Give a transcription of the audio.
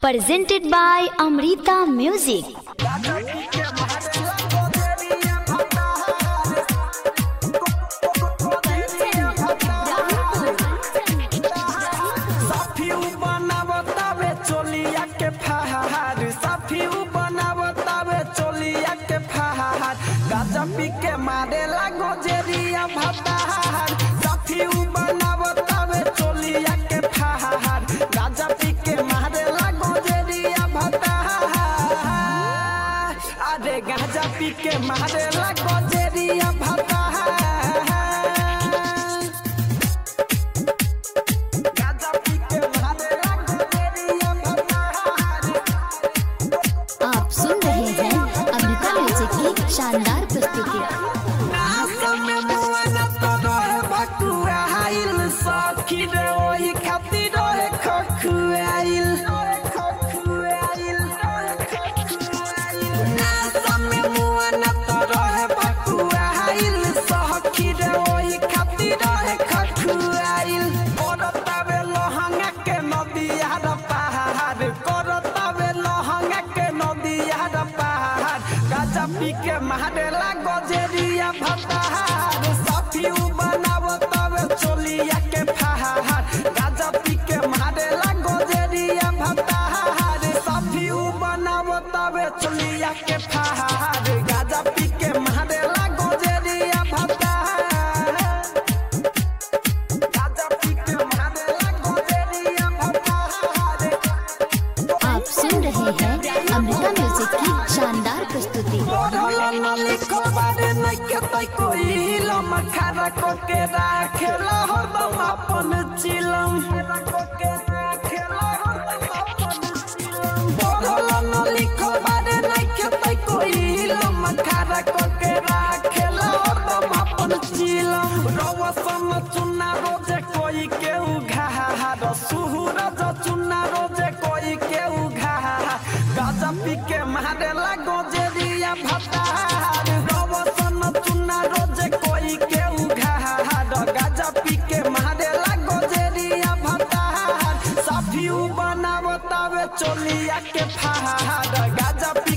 Presented by Amrita Music. गाजा पी के मारे लागो जेरिया भतार साथी बनावतावे चोलिया के फहार गाजा पी के मारे लागो जेरिया भतार अरे गाजा पी के मारे लागो जेरिया भतार गाजा पी के मारे लागो जेरिया भतार। आप सुन रहे हैं अमृता म्यूजिक की शानदार प्रस्तुति। सखी रे ओही खातिर रे खखुआइल नासा में मुआ न तो रहे बकुआइल सखी रे ओही खातिर रे खखुआइल करतावे लहंगा के नदिया रे पहाड़ करतावे लहंगा के नदिया रे पहाड़ गाजा पी के मारे लागो जेरिया भतार साथी बनावतावे चोलिया के फहार गाजा पी के मारे लागो जेरिया भतार साथी बनावतावे चोलिया के फहार गाजा पी के मारे लागो जेरिया भतार गाजा पी के मारे लागो जेरिया भतार। आप सुन रहे हैं अमृता म्यूजिक की शानदार प्रस्तुति। खड़ा कोके राखेला हरदम अपन चिलम बोलला न लिखो बारे नहीं खेतै कोई लम खड़ा कोके राखेला हरदम अपन चिलम रवसम चुना रोजे कोई के उघार सुहुरज चुना रोजे कोई के उघार गाजा पी के मारे लागो जेरिया भतार रवसम चुना रोजे कोई के उघार गाजा पी के मारे लागो जेरिया भतार साफी बनावतावे चोलिया के फहार गाजा